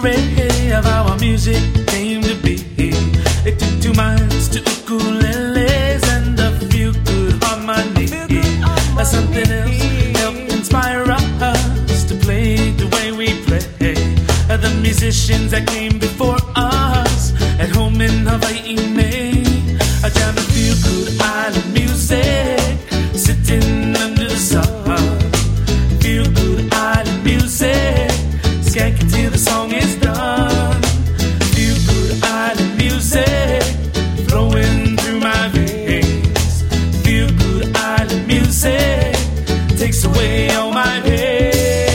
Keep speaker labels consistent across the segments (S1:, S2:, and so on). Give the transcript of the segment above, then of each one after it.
S1: story of how our music came to be. It took 2 minds, 2 ukuleles, and a few good harmonies. Something else helped inspire us to play the way we play. The musicians that came before us at home in Hawaii, a jam of feel good island music, sitting under the sun. Feel good island music, skanking till the song is done. Feel good island music, flowing through my veins. Feel good island music, takes away all my pain.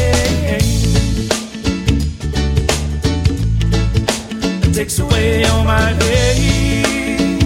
S1: Takes away all my pain.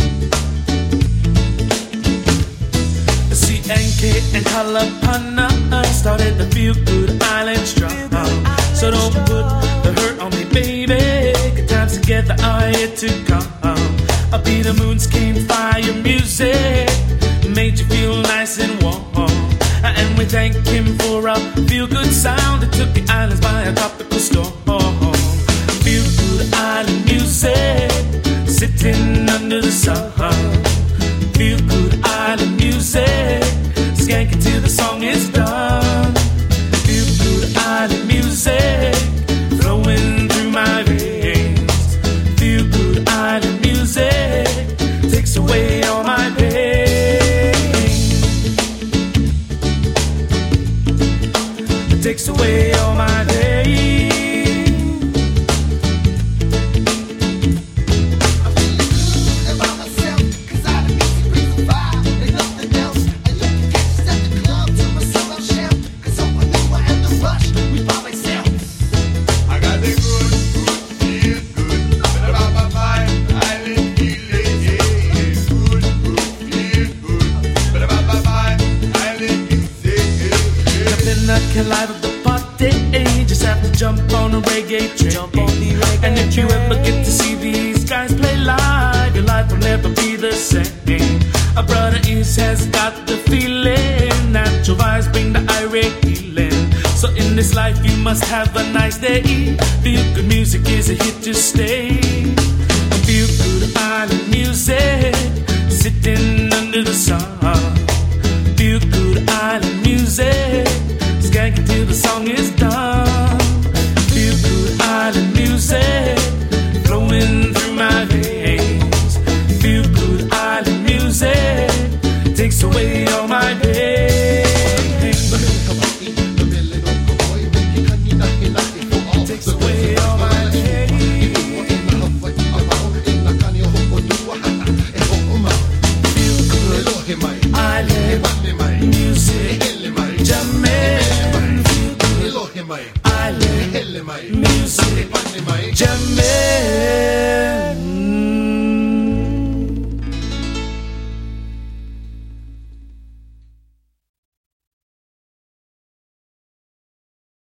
S1: CNK and Kalapana started the Feel Good Island strong. So don't put the hurt on me, baby. Good times together are yet to come. I'll be the moon's came fire music, made you feel nice and warm. And we thank him for a feel good sound that took the islands by a tropical storm. Feel good island music, sitting under the sun. Feel good island music, skanking till the song is done. Feel good island music, flowing through my veins. Feel good island music, takes away all my pain. Takes away all my pain. Live at the party, just have to jump on a reggae train. And if you ever get to see these guys play live, your life will never be the same. A brother East has got the feeling, natural vibes bring the irate healing. So in this life you must have a nice day. Feel good music is a hit to stay.